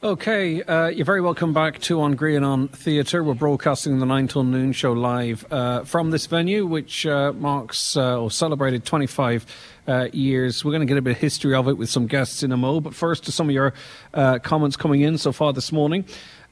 Okay, you're very welcome back to On Grianon Theatre. We're broadcasting the 9 till noon show live from this venue, which marks or celebrated 25 years. We're going to get a bit of history of it with some guests in a mo. But first, to some of your comments coming in so far this morning.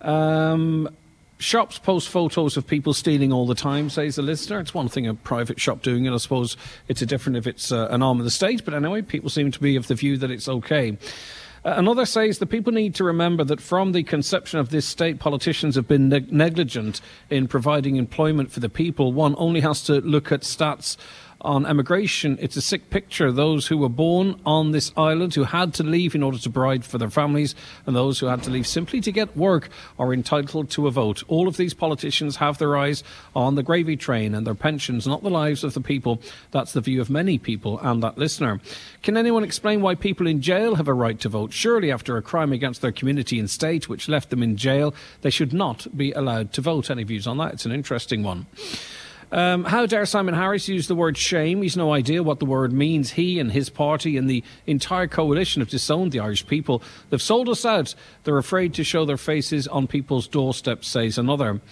Shops post photos of people stealing all the time, says the listener. It's one thing a private shop doing it. I suppose it's a different if it's an arm of the state. But anyway, people seem to be of the view that it's okay. Another says the people need to remember that from the conception of this state, politicians have been negligent in providing employment for the people. One only has to look at stats on emigration. It's a sick picture. Those who were born on this island, who had to leave in order to provide for their families, and those who had to leave simply to get work are entitled to a vote. All of these politicians have their eyes on the gravy train and their pensions, not the lives of the people. That's the view of many people and that listener. Can anyone explain why people in jail have a right to vote? Surely after a crime against their community and state which left them in jail, they should not be allowed to vote. Any views on that? It's an interesting one. How dare Simon Harris use the word shame? He's no idea what the word means. He and his party and the entire coalition have disowned the Irish people. They've sold us out. They're afraid to show their faces on people's doorsteps, says another.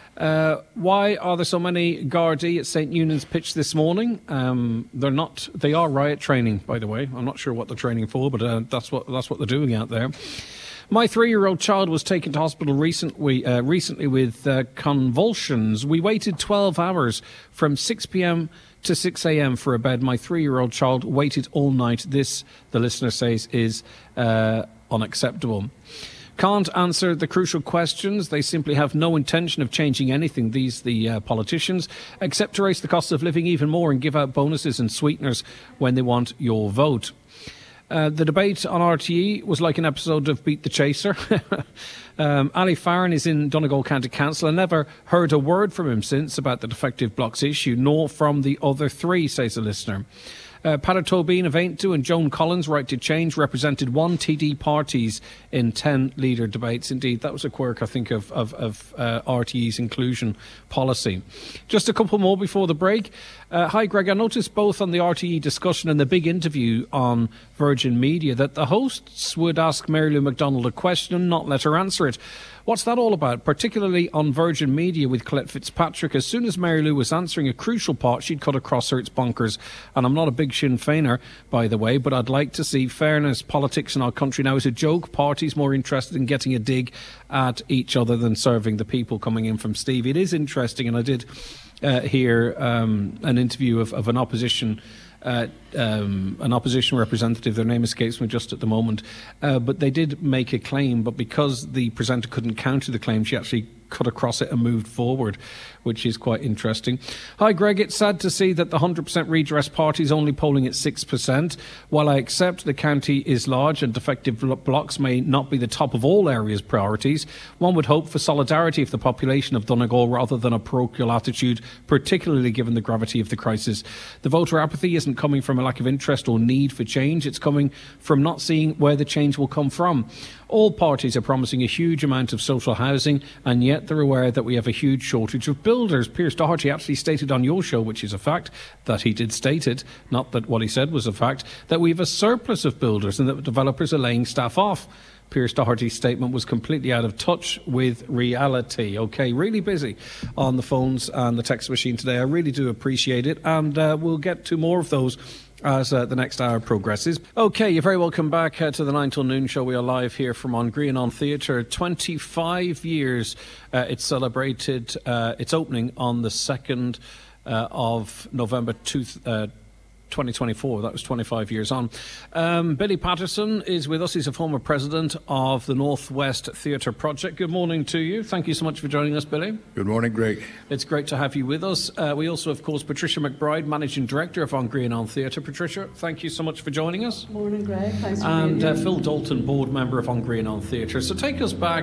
Why are there so many Gardaí at St Eunan's pitch this morning? They're not. They are riot training, by the way. I'm not sure what they're training for, but that's what they're doing out there. My 3-year-old child was taken to hospital recently with convulsions. We waited 12 hours from 6 p.m. to 6 a.m. for a bed. My 3-year-old child waited all night. This, the listener says, is unacceptable. Can't answer the crucial questions. They simply have no intention of changing anything, the politicians, except to raise the cost of living even more and give out bonuses and sweeteners when they want your vote. The debate on RTE was like an episode of Beat the Chaser. Ali Farron is in Donegal County Council. I never heard a word from him since about the defective blocks issue, nor from the other three, says a listener. Peadar Tóibín of Aintu and Joan Collins, Right to Change, represented one TD parties in 10 leader debates. Indeed, that was a quirk, I think, of RTE's inclusion policy. Just a couple more before the break. Hi, Greg. I noticed both on the RTE discussion and the big interview on Virgin Media that the hosts would ask Mary Lou McDonald a question and not let her answer it. What's that all about? Particularly on Virgin Media with Colette Fitzpatrick. As soon as Mary Lou was answering a crucial part, she'd cut across her. It's bonkers. And I'm not a big Sinn Féiner, by the way, but I'd like to see fairness. Politics in our country now is a joke. Parties more interested in getting a dig at each other than serving the people. Coming in from Steve. It is interesting, and I did hear an interview of an opposition representative. Their name escapes me just at the moment, but they did make a claim, but because the presenter couldn't counter the claim, she actually cut across it and moved forward, which is quite interesting. Hi, Greg. It's sad to see that the 100% redress party is only polling at 6%. While I accept the county is large and defective blocks may not be the top of all areas' priorities, one would hope for solidarity of the population of Donegal rather than a parochial attitude, particularly given the gravity of the crisis. The voter apathy isn't coming from a lack of interest or need for change. It's coming from not seeing where the change will come from. All parties are promising a huge amount of social housing, and yet they're aware that we have a huge shortage of builders. Piers Doherty actually stated on your show, which is a fact, that he did state it, not that what he said was a fact, that we have a surplus of builders and that developers are laying staff off. Piers Doherty's statement was completely out of touch with reality. OK, really busy on the phones and the text machine today. I really do appreciate it, and we'll get to more of those as the next hour progresses. OK, you're very welcome back to the 9 till noon show. We are live here from On Grianon Theatre. 25 years it celebrated its opening on the 2nd of November 2024. That was 25 years on. Billy Patterson is with us. He's a former president of the Northwest Theatre Project. Good morning to you. Thank you so much for joining us, Billy. Good morning, Greg. It's great to have you with us. We also, of course, Patricia McBride, Managing Director of On Grianon Theatre. Patricia, thank you so much for joining us. Morning, Greg. Thanks for being here. And Phil Dalton, Board Member of On Grianon Theatre. So take us back,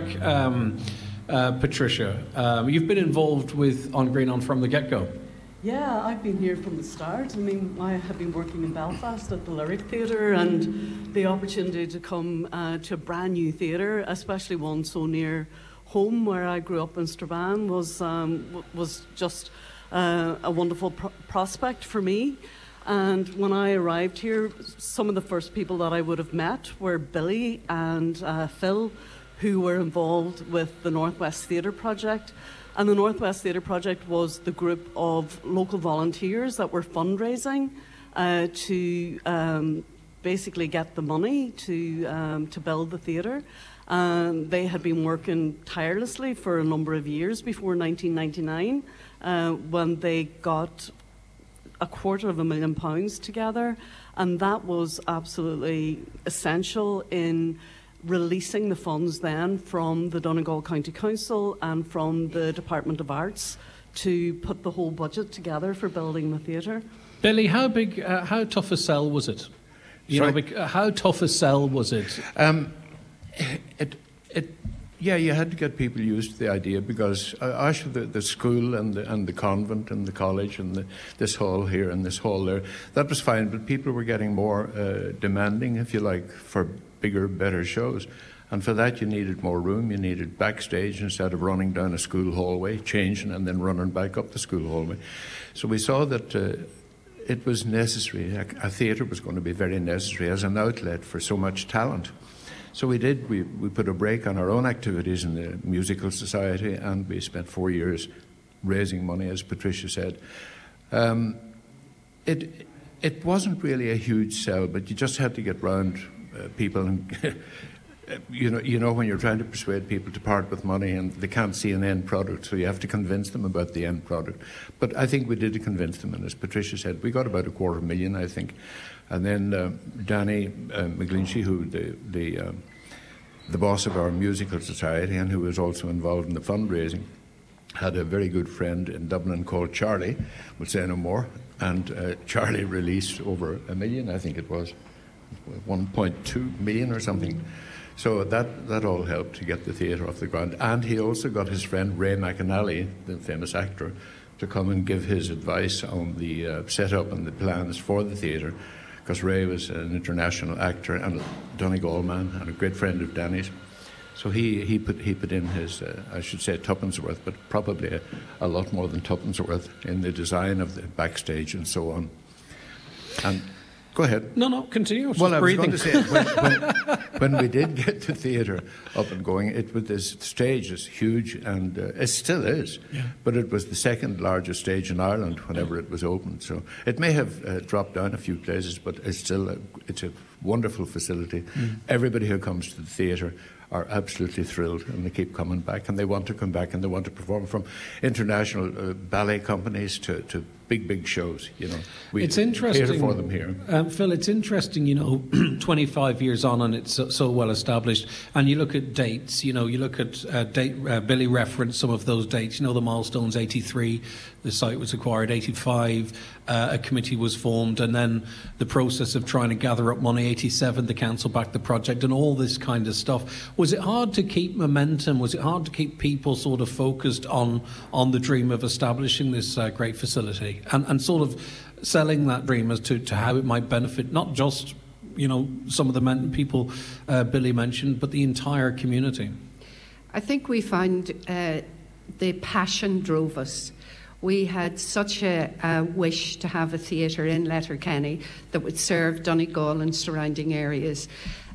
Patricia. You've been involved with On Grianon from the get-go. Yeah, I've been here from the start. I mean, I have been working in Belfast at the Lyric Theatre, and the opportunity to come to a brand new theatre, especially one so near home where I grew up in Strabane, was just a wonderful prospect for me. And when I arrived here, some of the first people that I would have met were Billy and Phil, who were involved with the Northwest Theatre Project. And the Northwest Theatre Project was the group of local volunteers that were fundraising to basically get the money to build the theatre. They had been working tirelessly for a number of years before 1999 when they got £250,000 together, and that was absolutely essential in releasing the funds then from the Donegal County Council and from the Department of Arts to put the whole budget together for building the theatre. Billy, how tough a sell was it? How tough a sell was it? Yeah, you had to get people used to the idea, because the school and the convent and the college and this hall here and this hall there, that was fine, but people were getting more demanding, if you like, for bigger, better shows. And for that you needed more room, you needed backstage instead of running down a school hallway, changing and then running back up the school hallway. So we saw that it was necessary, a theatre was going to be very necessary as an outlet for so much talent. So we put a break on our own activities in the Musical Society, and we spent 4 years raising money, as Patricia said. It wasn't really a huge sell, but you just had to get round people, and you know when you're trying to persuade people to part with money and they can't see an end product, so you have to convince them about the end product. But I think we did convince them, and as Patricia said, we got about $250,000, I think. And then Danny McGlinchey, who the boss of our Musical Society and who was also involved in the fundraising, had a very good friend in Dublin called Charlie, we'll say no more, and Charlie released over $1 million, I think it was, 1.2 million or something. So that all helped to get the theatre off the ground. And he also got his friend Ray McAnally, the famous actor, to come and give his advice on the setup and the plans for the theatre, because Ray was an international actor and a Donegal man and a great friend of Danny's. So he put in his, I should say, tuppence worth, but probably a lot more than tuppence worth in the design of the backstage and so on. And go ahead. No, continue. Well, I was going to say, when we did get the theatre up and going, this stage is huge, and it still is. Yeah. But it was the second largest stage in Ireland whenever it was opened. So it may have dropped down a few places, but it's a wonderful facility. Everybody who comes to the theatre are absolutely thrilled, and they keep coming back, and they want to come back, and they want to perform, from international ballet companies to big shows. It's interesting. Cater for them here. Phil, it's interesting, 25 years on and it's so well established, and you look at dates, you look at Billy referenced some of those dates, the milestones: 83, the site was acquired; 85, a committee was formed, and then the process of trying to gather up money; 87, the council backed the project, and all this kind of stuff. Was it hard to keep momentum? Was it hard to keep people sort of focused on the dream of establishing this great facility? And sort of selling that dream as to how it might benefit not just some of the people Billy mentioned, but the entire community. I think we found the passion drove us. We had such a wish to have a theatre in Letterkenny that would serve Donegal and surrounding areas.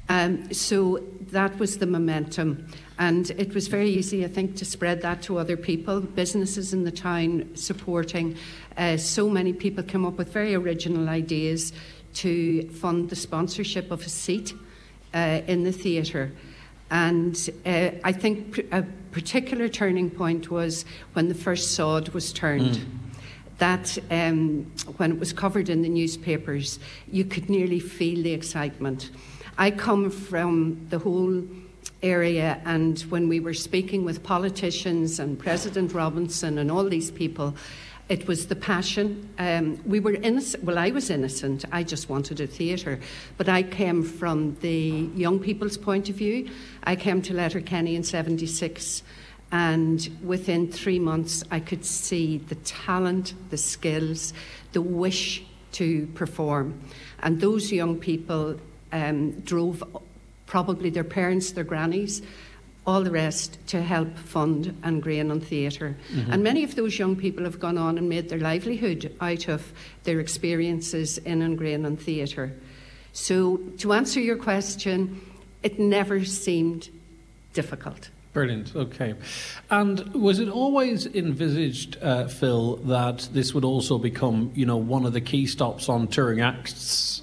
So that was the momentum. And it was very easy, I think, to spread that to other people, businesses in the town supporting. So many people came up with very original ideas to fund the sponsorship of a seat in the theatre. And I think a particular turning point was when the first sod was turned. That when it was covered in the newspapers, you could nearly feel the excitement. I come from the whole area, and when we were speaking with politicians and President Robinson and all these people, it was the passion. We were innocent. Well, I was innocent. I just wanted a theatre. But I came from the young people's point of view. I came to Letterkenny in 76, and within 3 months I could see the talent, the skills, the wish to perform. And those young people drove probably their parents, their grannies, all the rest, to help fund An Grianán Theatre. And many of those young people have gone on and made their livelihood out of their experiences in An Grianán Theatre. So to answer your question, it never seemed difficult. Brilliant. Okay. And was it always envisaged, Phil, that this would also become, one of the key stops on touring acts'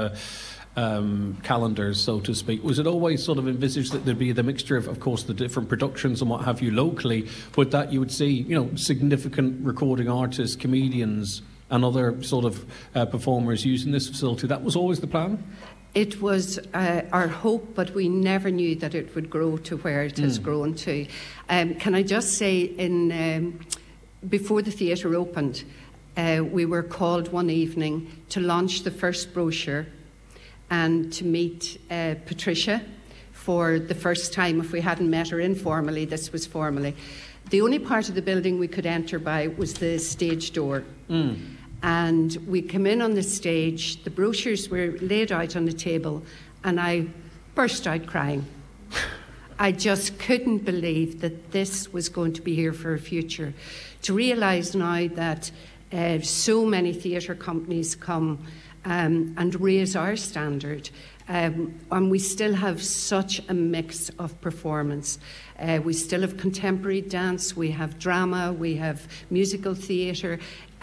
calendars, so to speak? Was it always sort of envisaged that there'd be the mixture of course, the different productions and what have you locally, but that you would see, significant recording artists, comedians, and other sort of performers using this facility? That was always the plan? It was our hope, but we never knew that it would grow to where it has grown to. Can I just say, before the theatre opened, we were called one evening to launch the first brochure and to meet Patricia for the first time. If we hadn't met her informally, this was formally. The only part of the building we could enter by was the stage door. And we came in on the stage, the brochures were laid out on the table, and I burst out crying. I just couldn't believe that this was going to be here for a future. To realise now that so many theatre companies come and raise our standard, and we still have such a mix of performance. We still have contemporary dance, we have drama, we have musical theatre,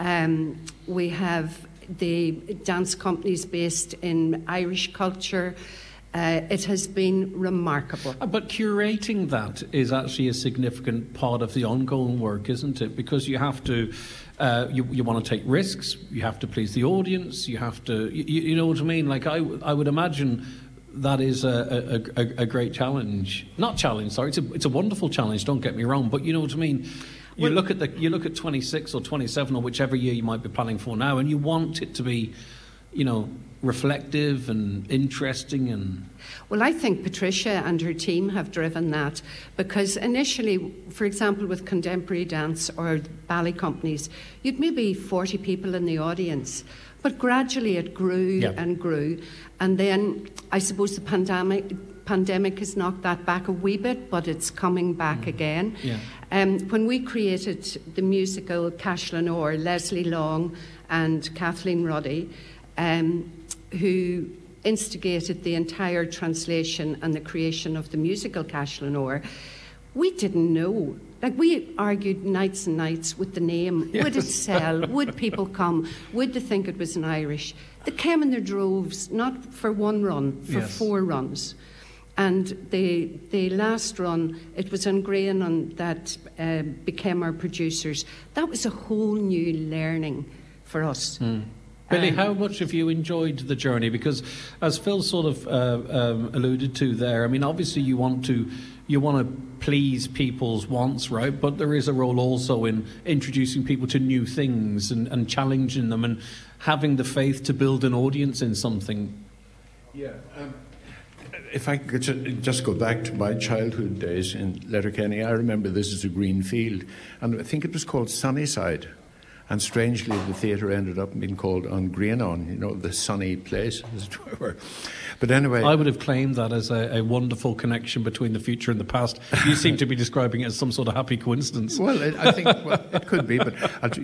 we have the dance companies based in Irish culture. It has been remarkable. But curating that is actually a significant part of the ongoing work, isn't it? Because you have to, you want to take risks, you have to please the audience, you have to, you know what I mean? Like I would imagine that is a great challenge. Not challenge, sorry. It's a wonderful challenge. Don't get me wrong, but you know what I mean. You look at 26 or 27 or whichever year you might be planning for now, and you want it to be, reflective and interesting and. Well, I think Patricia and her team have driven that, because initially, for example, with contemporary dance or ballet companies, you'd maybe 40 people in the audience. But gradually it grew and grew. And then I suppose the pandemic has knocked that back a wee bit, but it's coming back again. Yeah. When we created the musical Cash Lenore, Leslie Long and Kathleen Ruddy, who instigated the entire translation and the creation of the musical Cash Lenore, we didn't know. Like, we argued nights and nights with the name. Yes. Would it sell? Would people come? Would they think it was an Irish? They came in their droves, not for one run, for 4 runs. And the last run, it was on Graham that became our producers. That was a whole new learning for us. Billy, how much have you enjoyed the journey? Because as Phil sort of alluded to there, I mean, obviously you want to please people's wants, right? But there is a role also in introducing people to new things and challenging them and having the faith to build an audience in something. Yeah. If I could just go back to my childhood days in Letterkenny, I remember this as a green field, and I think it was called Sunnyside. And strangely, the theatre ended up being called On Greenon, the sunny place, as it were. But anyway, I would have claimed that as a wonderful connection between the future and the past. You seem to be describing it as some sort of happy coincidence. Well, I think it could be, but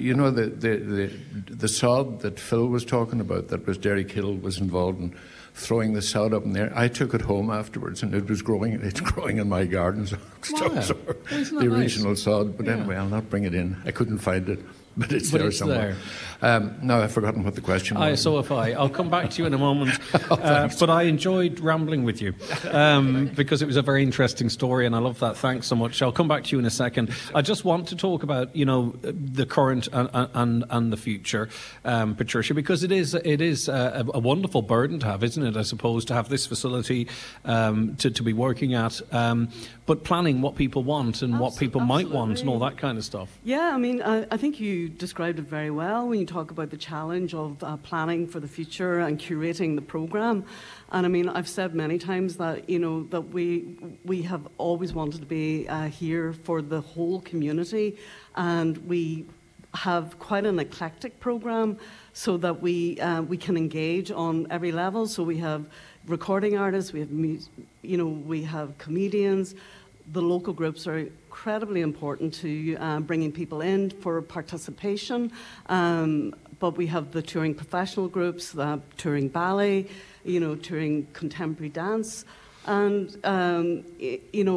the sod that Phil was talking about, that was Derek Hill was involved in throwing the sod up in there. I took it home afterwards, and it was growing. It's growing in my garden. So the original nice? Sod. But anyway, I'll not bring it in. I couldn't find it. But it's there somewhere. Now I've forgotten what the question was. So have I. I'll come back to you in a moment. But I enjoyed rambling with you because it was a very interesting story, and I love that. Thanks so much. I'll come back to you in a second. I just want to talk about the current and the future, Patricia, because it is a wonderful burden to have, isn't it? I suppose, to have this facility to be working at, but planning what people want and what people might want and all that kind of stuff. Yeah, I mean, I think you described it very well when you talk about the challenge of planning for the future and curating the programme. And I mean, I've said many times that, that we have always wanted to be here for the whole community, and we have quite an eclectic programme so that we can engage on every level. So we have recording artists, we have we have comedians. The local groups are incredibly important to bringing people in for participation. But we have the touring professional groups, touring ballet, touring contemporary dance. And,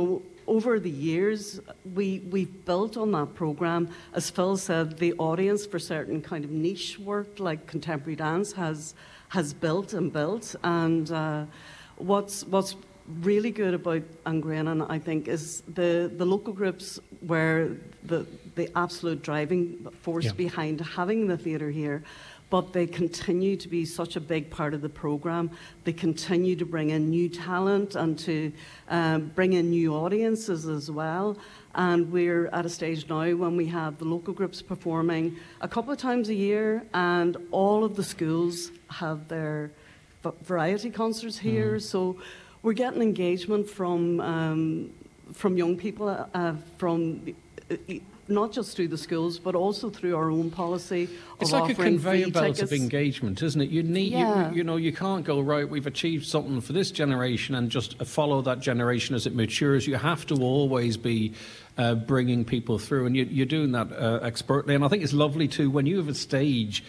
over the years, we've built on that programme. As Phil said, the audience for certain kind of niche work like contemporary dance has built and built. And what's really good about Angrainon, I think, is the local groups were the absolute driving force behind having the theatre here. But they continue to be such a big part of the programme. They continue to bring in new talent and to bring in new audiences as well. And we're at a stage now when we have the local groups performing a couple of times a year, and all of the schools have their variety concerts here. So we're getting engagement from young people, from not just through the schools, but also through our own policy. It's like a conveyor belt of engagement, isn't it? You need, you can't go, right, we've achieved something for this generation and just follow that generation as it matures. You have to always be bringing people through, and you're doing that expertly. And I think it's lovely too when you have a stage.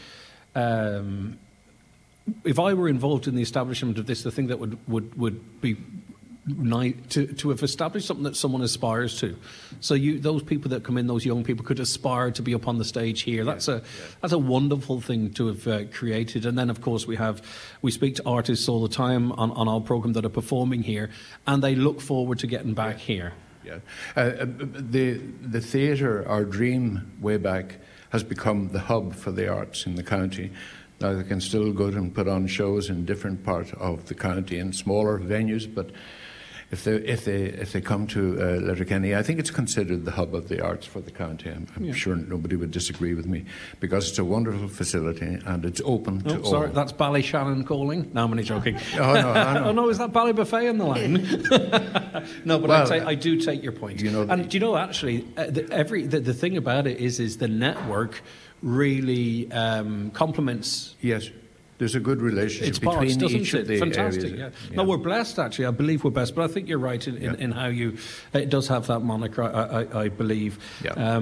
If I were involved in the establishment of this, the thing that would be nice to have established something that someone aspires to. So those people that come in, those young people, could aspire to be up on the stage here. That's a wonderful thing to have created. And then, of course, we speak to artists all the time on our programme that are performing here, and they look forward to getting back here. Yeah, the theatre, our dream way back, has become the hub for the arts in the county. Now they can still go and put on shows in different parts of the county in smaller venues, but if they come to Letterkenny, I think it's considered the hub of the arts for the county. I'm sure nobody would disagree with me, because it's a wonderful facility and it's open to all. Sorry, that's Ballyshannon calling. No, I'm only joking. Oh no, oh no, is that Ballybuffet on the line? No, but I do take your point. And do you know, actually, the thing about it is the network really complements. Yes. There's a good relationship between each of the Fantastic, areas. Yeah. No, we're blessed, actually. I believe we're blessed. But I think you're right in how it does have that moniker, I believe. Yeah.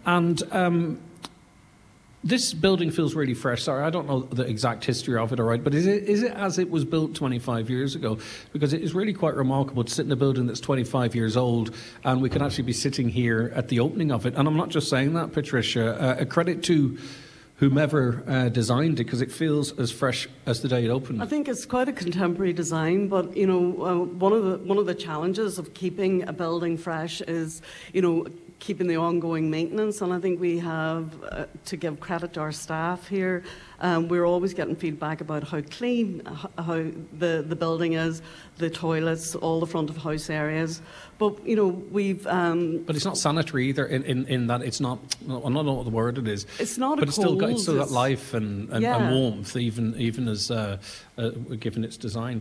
This building feels really fresh. Sorry, I don't know the exact history of it, all right, but is it as it was built 25 years ago? Because it is really quite remarkable to sit in a building that's 25 years old, and we can actually be sitting here at the opening of it. And I'm not just saying that, Patricia. A credit to whomever designed it, because it feels as fresh as the day it opened. I think it's quite a contemporary design, but one of the challenges of keeping a building fresh is keeping the ongoing maintenance. And I think we have to give credit to our staff here. We're always getting feedback about how clean how the building is, the toilets, all the front of house areas. But we've. But it's not sanitary either. In that it's not. I don't know what the word it is. It's not. But it's still got life and warmth, even as given its design.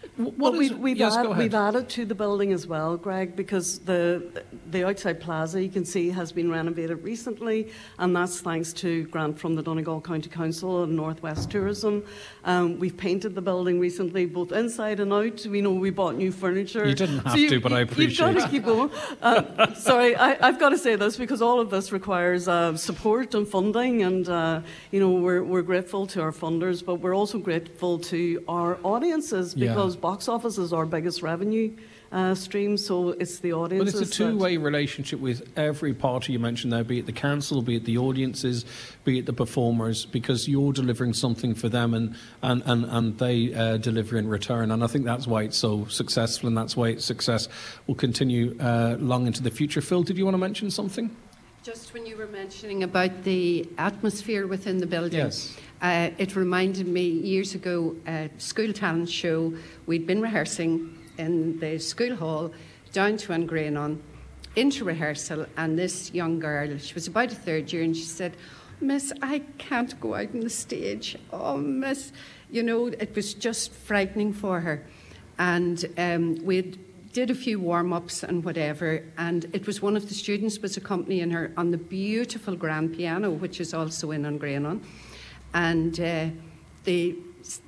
We've added to the building as well, Greg, because the outside plaza, you can see, has been renovated recently, and that's thanks to grant from the Donegal County Council and North West Tourism. We've painted the building recently, both inside and out. We bought new furniture. You didn't have to, but I appreciate it. You've got to keep going. Sorry, I've got to say this, because all of this requires support and funding, and we're grateful to our funders, but we're also grateful to our audiences, because box office is our biggest revenue stream, so it's the audiences. But it's a two-way relationship with every party you mentioned there, be it the council, be it the audiences, be it the performers, because you're delivering something for them and they deliver in return. And I think that's why it's so successful, and that's why its success will continue long into the future. Phil, did you want to mention something? Just when you were mentioning about the atmosphere within the building, yes. It reminded me years ago, school talent show, we'd been rehearsing in the school hall, down to Angrainon, into rehearsal, and this young girl, she was about a third year, and she said, "Miss, I can't go out on the stage. Oh, Miss," it was just frightening for her. And we did a few warm-ups and whatever, and it was one of the students was accompanying her on the beautiful grand piano, which is also in Angrainon. And the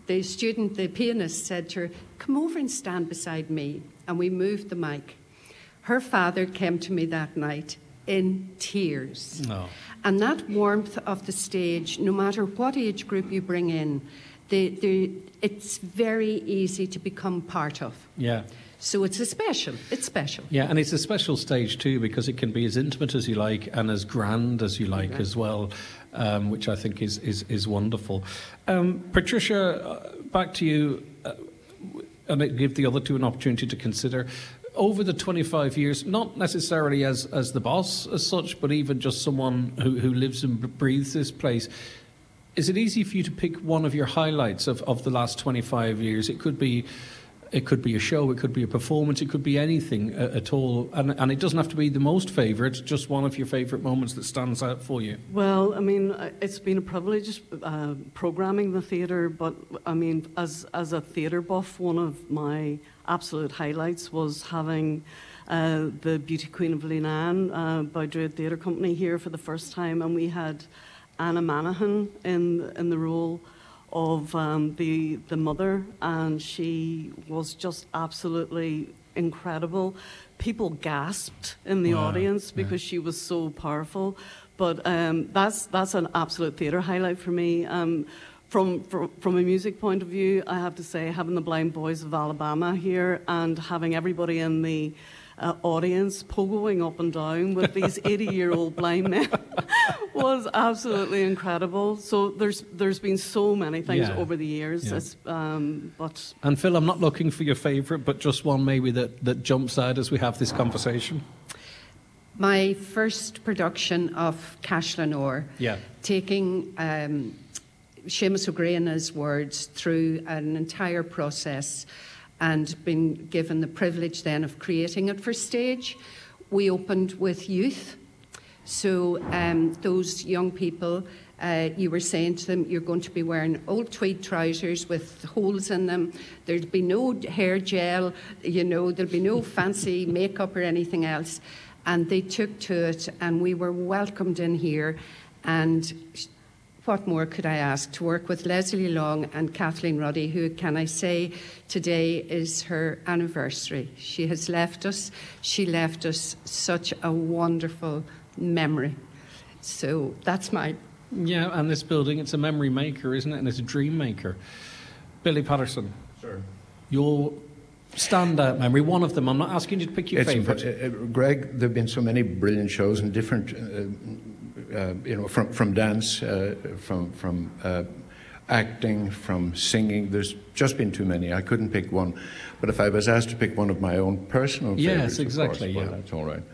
pianist, said to her, "Come over and stand beside me." And we moved the mic. Her father came to me that night in tears. Oh. And that warmth of the stage, no matter what age group you bring in, it's very easy to become part of. Yeah. So it's special. It's special. Yeah, and it's a special stage too, because it can be as intimate as you like and as grand as you like as well, which I think is wonderful. Patricia, back to you, and I give the other two an opportunity to consider. Over the 25 years, not necessarily as the boss as such, but even just someone who lives and breathes this place, is it easy for you to pick one of your highlights of the last 25 years? It could be a show, it could be a performance, it could be anything at all. And it doesn't have to be the most favourite, just one of your favourite moments that stands out for you. Well, I mean, it's been a privilege programming the theatre, but I mean, as a theatre buff, one of my absolute highlights was having the Beauty Queen of Leenane by Druid Theatre Company here for the first time, and we had Anna Manahan in the role of the mother, and she was just absolutely incredible. People gasped in the audience because she was so powerful. But that's an absolute theatre highlight for me. From a music point of view, I have to say, having the Blind Boys of Alabama here and having everybody in the audience pogoing up and down with these 80-year-old blind men was absolutely incredible. So there's been so many things over the years. But and Phil, I'm not looking for your favourite, but just one maybe that jumps out as we have this conversation. My first production of Cash Lenore, taking Seamus O'Grady words through an entire process and been given the privilege then of creating it for stage. We opened with youth. So those young people, you were saying to them, you're going to be wearing old tweed trousers with holes in them. There'll be no hair gel, there'll be no fancy makeup or anything else. And they took to it, and we were welcomed in here. And what more could I ask? To work with Leslie Long and Kathleen Ruddy, who, can I say, today is her anniversary. She has left us. She left us such a wonderful memory. So that's mine. Yeah, and this building, it's a memory maker, isn't it? And it's a dream maker. Billy Patterson. Sure. Your standout memory, one of them. I'm not asking you to pick your favourite. Greg, there have been so many brilliant shows and different... from dance, from acting, from singing. There's just been too many. I couldn't pick one. But if I was asked to pick one of my own personal favourites, yes, exactly, well, that's all right.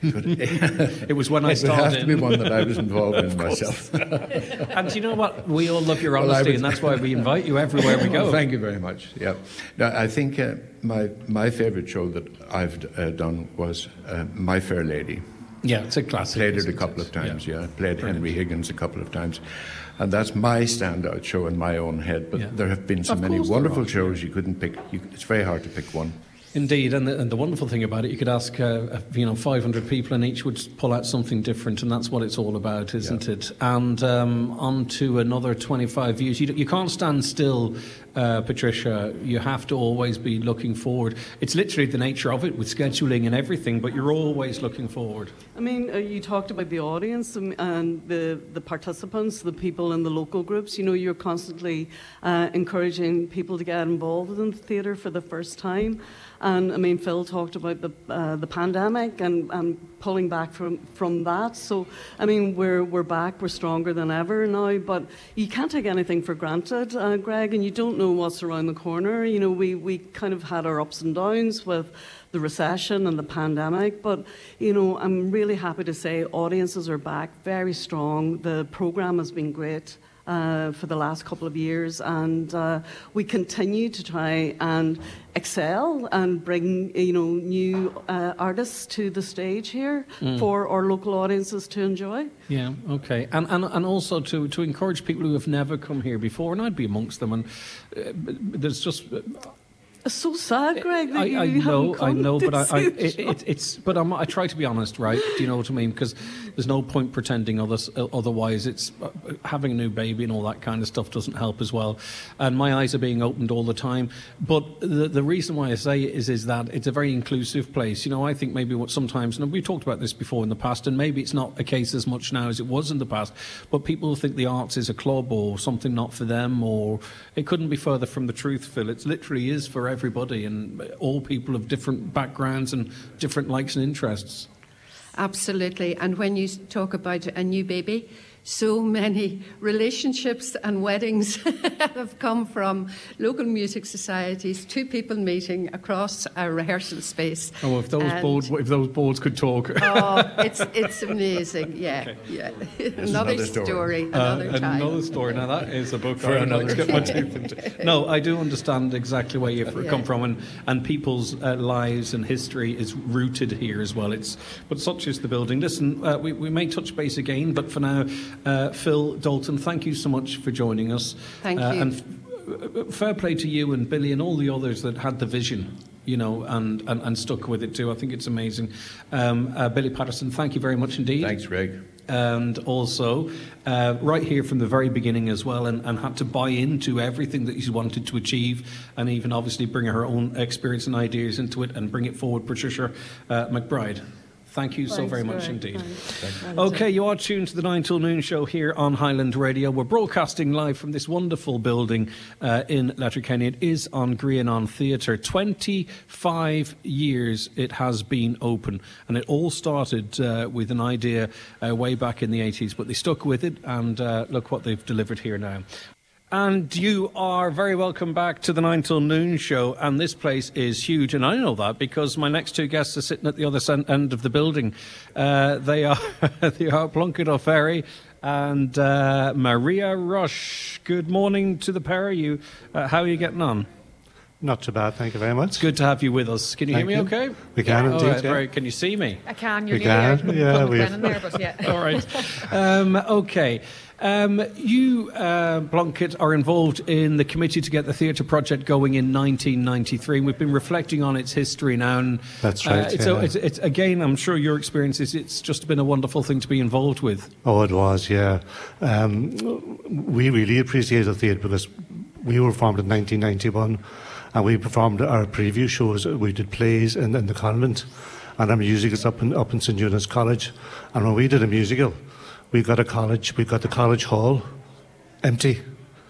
It was when I started. It would have to be one that I was involved in myself. And you know what? We all love your honesty, and that's why we invite you everywhere we go. Well, thank you very much. Yeah. Now, I think my favourite show that I've done was My Fair Lady. Yeah, it's a classic. Played it a couple of times, Played Henry Higgins a couple of times. And that's my standout show in my own head. But there have been so many wonderful shows you couldn't pick. It's very hard to pick one. Indeed, and the wonderful thing about it, you could ask 500 people and each would pull out something different, and that's what it's all about, isn't it? And on to another 25 years. You can't stand still, Patricia. You have to always be looking forward. It's literally the nature of it with scheduling and everything, but you're always looking forward. I mean, you talked about the audience and the participants, the people in the local groups. You're constantly encouraging people to get involved in the theatre for the first time. And I mean, Phil talked about the pandemic and pulling back from that. So I mean, we're back, we're stronger than ever now. But you can't take anything for granted, Greg, and you don't know what's around the corner. We kind of had our ups and downs with the recession and the pandemic. But I'm really happy to say audiences are back, very strong. The programme has been great for the last couple of years, and we continue to try and excel and bring new artists to the stage here for our local audiences to enjoy. Yeah, okay, and also to encourage people who have never come here before, and I'd be amongst them. And there's just. It's so sad, Greg. That I know, but I try to be honest, right? Do you know what I mean? Because there's no point pretending otherwise. It's having a new baby and all that kind of stuff doesn't help as well. And my eyes are being opened all the time. But the reason why I say it is that it's a very inclusive place. I think maybe what sometimes, and we've talked about this before in the past, and maybe it's not a case as much now as it was in the past. But people think the arts is a club or something not for them, or it couldn't be further from the truth, Phil. It literally is for everybody and all people of different backgrounds and different likes and interests. Absolutely. And when you talk about a new baby, so many relationships and weddings have come from local music societies, two people meeting across a rehearsal space. Oh, if those boards could talk. Oh, it's amazing. Yeah, yeah. Another story, another time. Another story. Now that is a book For I would like another to get my teeth into. No, I do understand exactly where you've come from, and people's lives and history is rooted here as well. But such is the building. Listen, we may touch base again, but for now. Phil Dalton, thank you so much for joining us. Thank you. And fair play to you and Billy and all the others that had the vision, and stuck with it too. I think it's amazing. Billy Patterson, thank you very much indeed. Thanks, Greg. And also, right here from the very beginning as well, and had to buy into everything that he's wanted to achieve, and even obviously bring her own experience and ideas into it and bring it forward. Patricia McBride. Thank you so very much indeed. Okay, you are tuned to the 9 till noon show here on Highland Radio. We're broadcasting live from this wonderful building in Letterkenny. It is on Grianon Theatre. 25 years it has been open, and it all started with an idea way back in the 80s, but they stuck with it, and look what they've delivered here now. And you are very welcome back to the 9 till noon show, and this place is huge, and I know that because my next two guests are sitting at the other end of the building. They are Plunkett O'Ferry and Maria Rush. Good morning to the pair of you. How are you getting on? Not too bad, thank you very much. It's good to have you with us. Can you hear me okay? We can indeed, right, yeah. Right. Can you see me? I can, you're we can, yeah. yeah. All right. Okay. You, Plunkett, are involved in the committee to get the theatre project going in 1993, and we've been reflecting on its history now. And, that's right. So it's again, I'm sure your experience is it's just been a wonderful thing to be involved with. Oh, it was, yeah. We really appreciate the theatre because we were formed in 1991, and we performed our preview shows. We did plays in the convent, and our music is up in St Eunice College. And when we did a musical, we got the college hall empty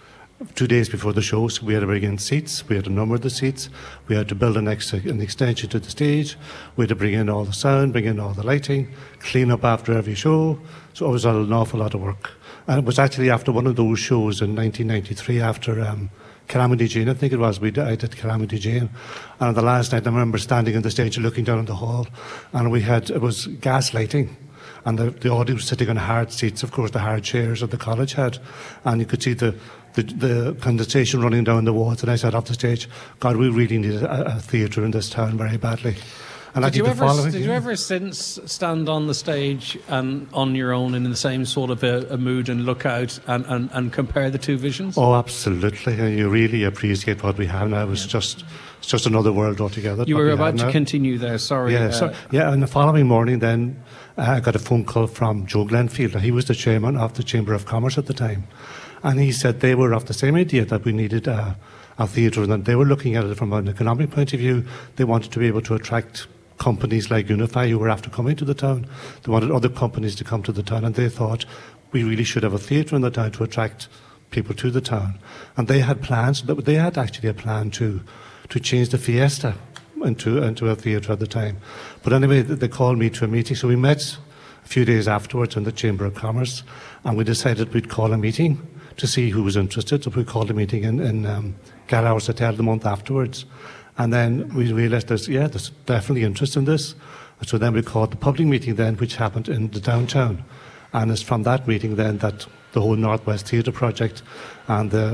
2 days before the show, so we had to bring in seats, we had to number the seats, we had to build an extension to the stage, we had to bring in all the sound, bring in all the lighting, clean up after every show, so it was an awful lot of work. And it was actually after one of those shows in 1993, after Calamity Jane, I think it was, I did Calamity Jane, and on the last night I remember standing on the stage looking down on the hall, and it was gas lighting. And the audience was sitting on hard seats, of course, the hard chairs that the college had. And you could see the condensation running down the walls. And I said off the stage, God, we really need a theatre in this town very badly. And did you ever since stand on the stage and on your own and in the same sort of a mood and look out and compare the two visions? Oh, absolutely. And you really appreciate what we have now. It's just another world altogether. You were about to continue there, sorry. Yeah, and the following morning then, I got a phone call from Joe Glenfield. He was the chairman of the Chamber of Commerce at the time. And he said they were of the same idea that we needed a theatre, and they were looking at it from an economic point of view. They wanted to be able to attract companies like Unify who were after coming to the town. They wanted other companies to come to the town, and they thought we really should have a theatre in the town to attract people to the town. And they had plans, they had actually a plan to change the Fiesta into a theatre at the time. But anyway, they called me to a meeting, so we met a few days afterwards in the Chamber of Commerce, and we decided we'd call a meeting to see who was interested. So we called a meeting in Gallows Hotel the month afterwards, and then we realised there's definitely interest in this. And so then we called the public meeting then, which happened in the downtown, and it's from that meeting then that the whole Northwest Theatre project and the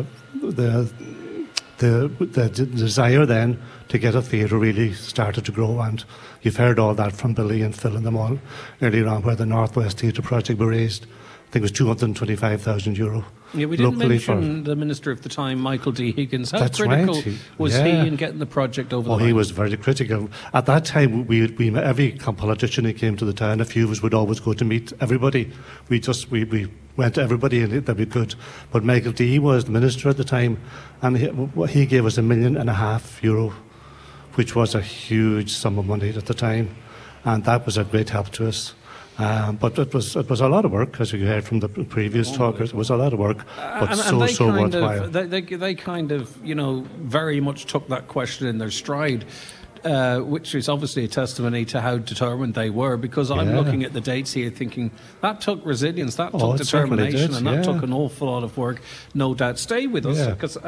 desire then to get a theatre really started to grow. And you've heard all that from Billy and Phil and them all earlier on, where the Northwest Theatre project were raised, I think it was €225,000. Yeah, we didn't mention the Minister of the time, Michael D. Higgins. How That's critical right. was he in getting the project over the line? He was very critical. At that time, we every politician who came to the town, a few of us would always go to meet everybody. We went to everybody that we could. But Michael D. was the Minister at the time, and he gave us €1.5 million, which was a huge sum of money at the time. And that was a great help to us. But it was a lot of work, as you heard from the previous talkers. It was a lot of work, but so worthwhile. They kind of, very much took that question in their stride. Which is obviously a testimony to how determined they were, because I'm looking at the dates here thinking that took resilience, that took determination, and that took an awful lot of work, no doubt. Stay with us, because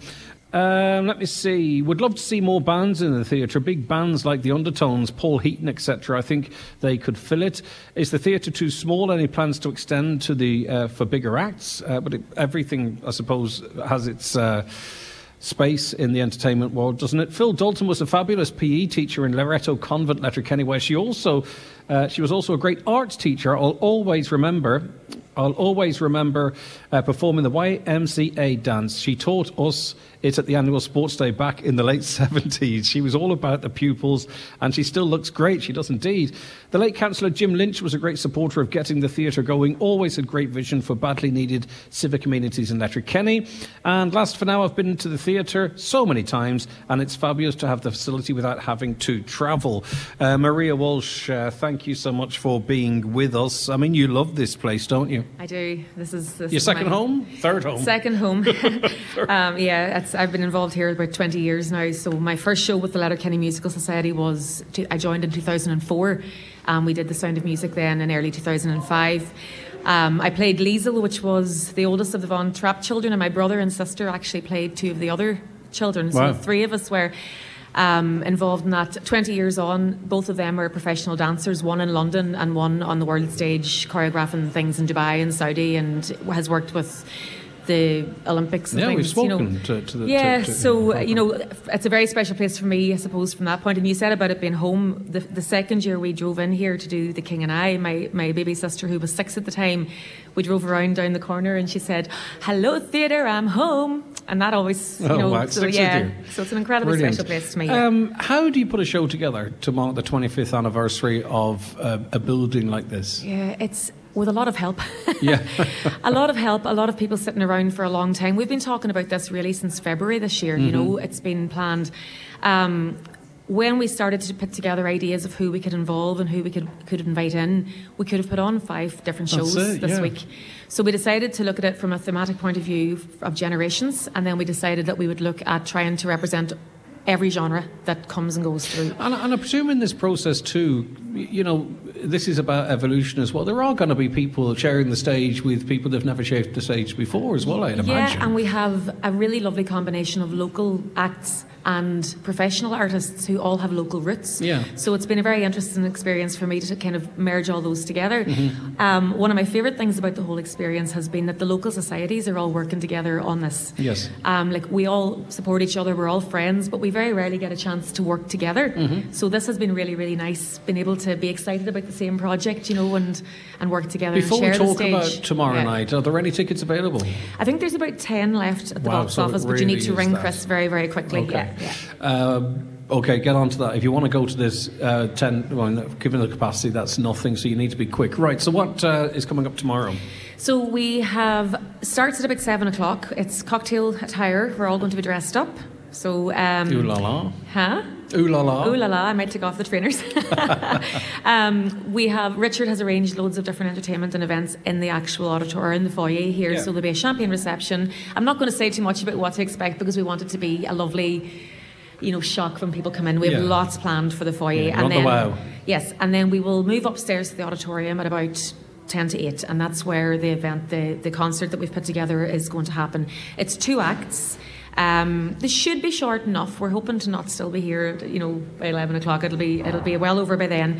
let me see. Would love to see more bands in the theatre, big bands like the Undertones, Paul Heaton, etc. I think they could fill it. Is the theatre too small? Any plans to extend to the for bigger acts? But everything, I suppose, has its space in the entertainment world, doesn't it? Phil Dalton was a fabulous PE teacher in Loretto Convent, Letterkenny, where she was also a great arts teacher. I'll always remember performing the YMCA dance. She taught us it at the annual sports day back in the late 70s. She was all about the pupils, and she still looks great. She does indeed. The late Councillor Jim Lynch was a great supporter of getting the theatre going, always had great vision for badly needed civic communities in Letterkenny. And last for now, I've been to the theatre so many times, and it's fabulous to have the facility without having to travel. Maria Walsh, thank you so much for being with us. I mean, you love this place, don't you? I do. This is your second home? Third home? Second home. I've been involved here about 20 years now. So my first show with the Letterkenny Musical Society I joined in 2004. We did The Sound of Music then in early 2005. I played Liesel, which was the oldest of the Von Trapp children, and my brother and sister actually played two of the other children. So the three of us were involved in that. 20 years on, both of them are professional dancers, one in London and one on the world stage choreographing things in Dubai and Saudi, and has worked with the Olympics and things. We've spoken to it's a very special place for me, I suppose, from that point. And you said about it being home. The second year we drove in here to do The King and I, my baby sister, who was 6 at the time, we drove around down the corner and she said, "Hello theatre, I'm home." And that always, so it's an incredibly special place to me. How do you put a show together to mark the 25th anniversary of a building like this? Yeah, it's with a lot of help. Yeah. A lot of help, a lot of people sitting around for a long time. We've been talking about this really since February this year. It's been planned. When we started to put together ideas of who we could involve and who we could invite in, we could have put on 5 different shows this week. So we decided to look at it from a thematic point of view of generations, and then we decided that we would look at trying to represent every genre that comes and goes through. And I presume in this process too, this is about evolution as well. There are going to be people sharing the stage with people that have never shared the stage before as well, I'd imagine. Yeah, and we have a really lovely combination of local acts and professional artists who all have local roots. Yeah. So it's been a very interesting experience for me to kind of merge all those together. One of my favourite things about the whole experience has been that the local societies are all working together on this. Yes. We all support each other, we're all friends, but we very rarely get a chance to work together. So this has been really, really nice, being able to be excited about the same project, and work together and share the stage. Before we talk about tomorrow night, are there any tickets available? I think there's about 10 left at the box office, but you need to ring Chris very, very quickly. Okay. Okay, get on to that. If you want to go to this 10, given the capacity, that's nothing, so you need to be quick. Right, so what is coming up tomorrow? So we have, starts at about 7 o'clock. It's cocktail attire. We're all going to be dressed up. So, ooh la la. Huh? Ooh la la. Ooh la la. I might take off the trainers. Richard has arranged loads of different entertainment and events in the actual auditorium, in the foyer here. So there'll be a champagne reception. I'm not going to say too much about what to expect because we want it to be a lovely, shock when people come in. We have lots planned for the foyer. And then, wow. Yes, and then we will move upstairs to the auditorium at about 10 to 8, and that's where the event, the concert that we've put together is going to happen. It's 2 acts. This should be short enough. We're hoping to not still be here, by 11 o'clock. It'll be well over by then.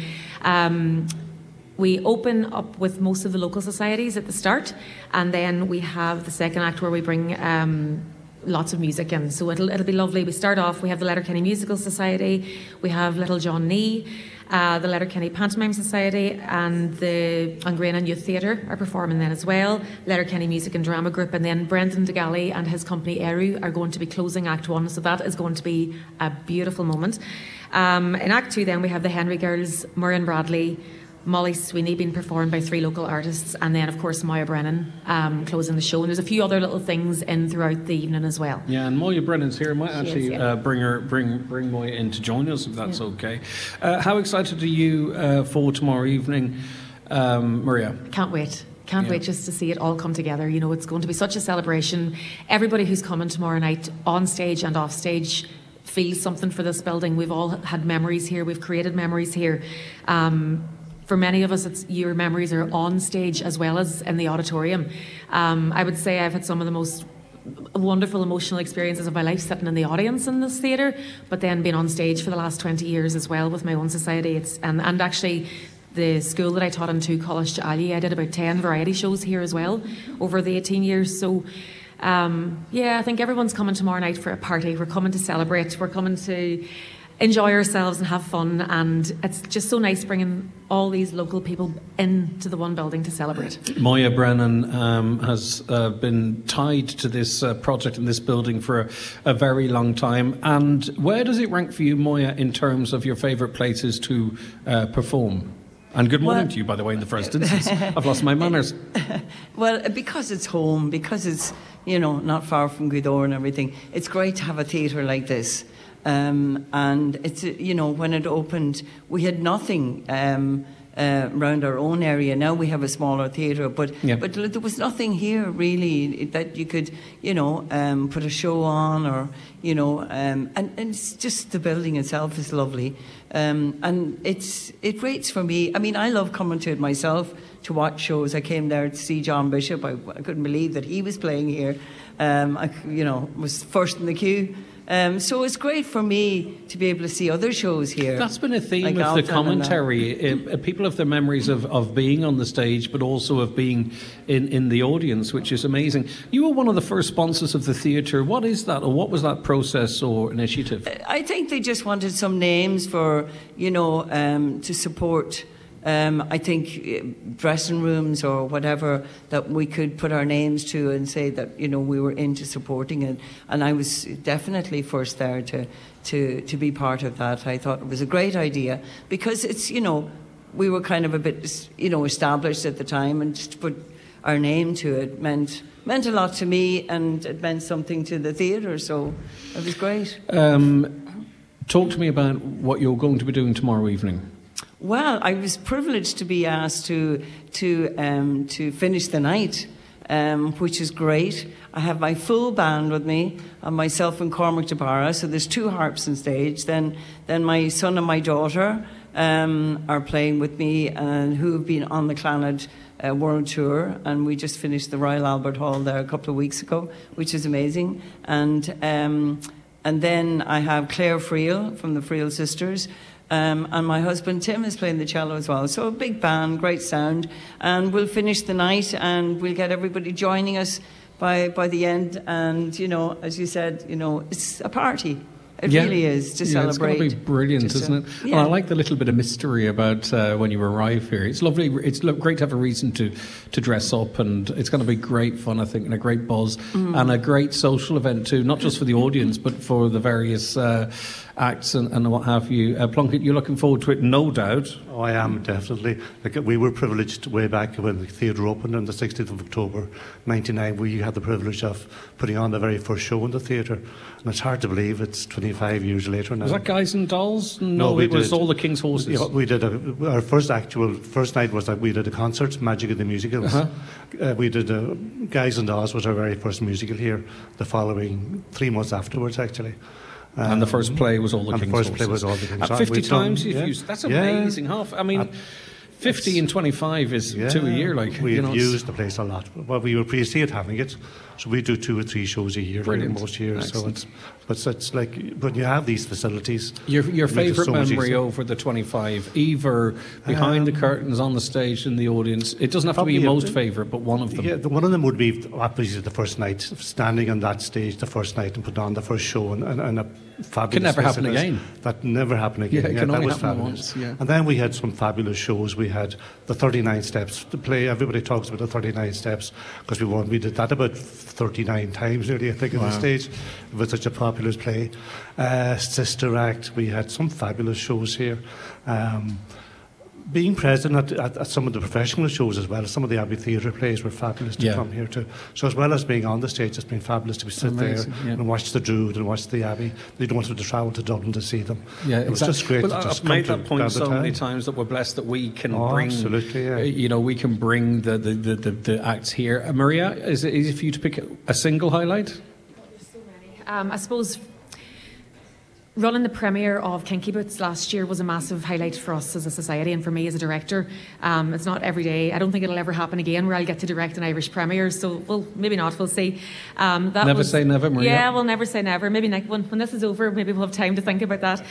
We open up with most of the local societies at the start, and then we have the second act where we bring lots of music in. So it'll be lovely. We start off, we have the Letterkenny Musical Society, we have Little John Nee, the Letterkenny Pantomime Society, and the Angrena Youth Theatre are performing then as well, Letterkenny Music and Drama Group, and then Brendan DeGally and his company Eru are going to be closing Act 1, so that is going to be a beautiful moment. In Act 2 then we have the Henry Girls, Murray Bradley, Molly Sweeney being performed by 3 local artists, and then of course Moya Brennan closing the show, and there's a few other little things in throughout the evening as well. Yeah, and Moya Brennan's here. I might actually bring Moya in to join us if that's okay. How excited are you for tomorrow evening? Maria? Can't wait. Can't wait just to see it all come together. You know, it's going to be such a celebration. Everybody who's coming tomorrow night, on stage and off stage, feels something for this building. We've all had memories here. We've created memories here. For many of us, your memories are on stage as well as in the auditorium. I would say I've had some of the most wonderful emotional experiences of my life sitting in the audience in this theatre, but then being on stage for the last 20 years as well with my own society. And actually, the school that I taught in too, College Ali, I did about 10 variety shows here as well over the 18 years. So, I think everyone's coming tomorrow night for a party. We're coming to celebrate. We're coming to enjoy ourselves and have fun. And it's just so nice bringing all these local people into the one building to celebrate. Moya Brennan has been tied to this project in this building for a very long time. And where does it rank for you, Moya, in terms of your favourite places to perform? And good morning to you, by the way, in the first instance. I've lost my manners. Well, because it's home, because it's, not far from Gweedore and everything, it's great to have a theatre like this. And it's, when it opened, we had nothing around our own area. Now we have a smaller theatre, but there was nothing here really that you could, put a show on or, and it's just the building itself is lovely. And it rates for me. I mean, I love coming to it myself to watch shows. I came there to see John Bishop. I couldn't believe that he was playing here. I was first in the queue. So it's great for me to be able to see other shows here. That's been a theme like of Alton the commentary. People have their memories of being on the stage, but also of being in the audience, which is amazing. You were one of the first sponsors of the theatre. What is that, or what was that process or initiative? I think they just wanted some names for, to support. I think dressing rooms or whatever that we could put our names to and say that we were into supporting it, and I was definitely first there to be part of that. I thought it was a great idea because it's we were kind of a bit established at the time, and just to put our name to it meant a lot to me, and it meant something to the theatre, so it was great. Talk to me about what you're going to be doing tomorrow evening. Well, I was privileged to be asked to finish the night, which is great. I have my full band with me, myself and Cormac Jabara. So there's 2 harps on stage. Then my son and my daughter are playing with me, and who have been on the Clannad World Tour, and we just finished the Royal Albert Hall there a couple of weeks ago, which is amazing. And then I have Claire Friel from the Friel Sisters. And my husband Tim is playing the cello as well. So a big band, great sound. And we'll finish the night and we'll get everybody joining us by the end. And, as you said, it's a party. It really is to celebrate. It's going to be brilliant, isn't it? Yeah. Well, I like the little bit of mystery about when you arrive here. It's lovely. It's great to have a reason to dress up, and it's going to be great fun, I think, and a great buzz, and a great social event too, not just for the audience, but for the various acts and what have you. Plunkett, you're looking forward to it, no doubt. Oh, I am, definitely. We were privileged way back when the theatre opened on the 16th of October 1999. We had the privilege of putting on the very first show in the theatre, and it's hard to believe it's 25 years later now. Was that Guys and Dolls? No, it was All the King's Horses. Yeah, we did our first night was that we did a concert, Magic of the Musicals. We did Guys and Dolls was our very first musical here. The following 3 months afterwards, actually. And the first play was All the King's Horses. The first play was All the King's Horses. 50 times you've used. That's amazing. I 50 and 25 is 2 a year. We've used the place a lot. Well, we appreciate having it. So we do 2 or 3 shows a year most years. Excellent. So it's like when you have these facilities. Your favourite memory over the 25, either behind the curtains, on the stage, in the audience. It doesn't have to be your most favourite, but one of them. Yeah, one of them would be obviously the first night, standing on that stage the first night and putting on the first show and a fabulous. Can never happen again. That never happened again. Yeah, it can only that was happen fabulous. once. Yeah. And then we had some fabulous shows. We had the 39 Steps to play. Everybody talks about the 39 Steps because we did that about 39 times nearly, I think, on the stage. It was such a popular play. Sister Act. We had some fabulous shows here. being present at some of the professional shows as well. Some of the Abbey Theatre plays were fabulous to come here to. So as well as being on the stage, it's been fabulous to sit there and watch the Druid and watch the Abbey. You don't want to travel to Dublin to see them. Yeah, it was just great. Well, I've made that point so many times that we're blessed that we can bring. Absolutely, yeah. You know, we can bring the acts here. Maria, is it easy for you to pick a single highlight? There's so many. I suppose running the premiere of Kinky Boots last year was a massive highlight for us as a society and for me as a director. It's not every day. I don't think it'll ever happen again where I'll get to direct an Irish premiere. So, well, maybe not. We'll see. Never say never, Maria. Yeah, we'll never say never. Maybe when this is over, maybe we'll have time to think about that.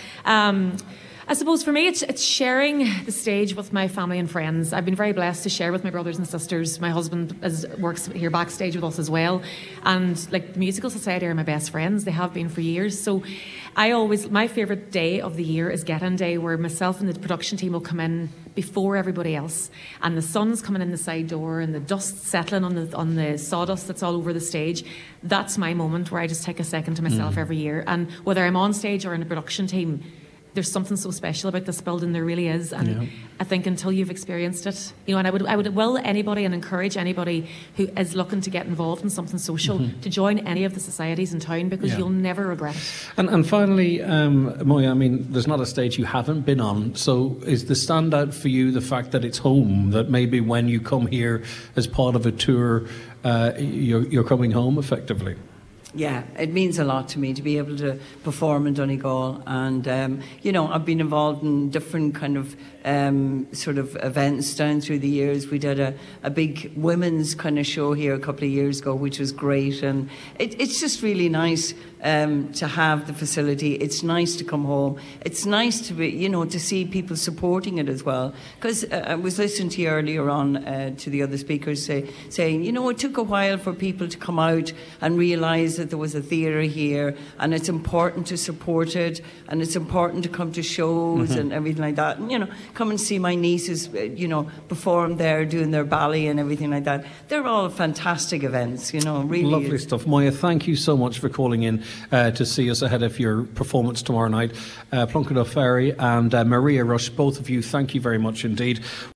I suppose for me, it's sharing the stage with my family and friends. I've been very blessed to share with my brothers and sisters. My husband works here backstage with us as well. And like the Musical Society are my best friends. They have been for years. So my favourite day of the year is Get-In Day, where myself and the production team will come in before everybody else. And the sun's coming in the side door and the dust settling on the sawdust that's all over the stage. That's my moment where I just take a second to myself every year. And whether I'm on stage or in a production team, there's something so special about this building, there really is. And I think until you've experienced it, you know, and I would will anybody and encourage anybody who is looking to get involved in something social to join any of the societies in town, because you'll never regret it. And finally, Moya, I mean, there's not a stage you haven't been on. So is the standout for you the fact that it's home, that maybe when you come here as part of a tour, you're coming home effectively? Yeah, it means a lot to me to be able to perform in Donegal, and you know, I've been involved in different kind of sort of events down through the years. We did a big women's kind of show here a couple of years ago, which was great, and it's just really nice to have the facility. It's nice to come home. It's nice to be, you know, to see people supporting it as well. Because I was listening to you earlier on to the other speakers saying, you know, it took a while for people to come out and realise that there was a theatre here, and it's important to support it, and it's important to come to shows and everything like that. And, you know, come and see my nieces, you know, perform there, doing their ballet and everything like that. They're all fantastic events, you know, really. Lovely stuff. Moya, thank you so much for calling in to see us ahead of your performance tomorrow night. Plunkett O'Ferry and Maria Rush, both of you, thank you very much indeed.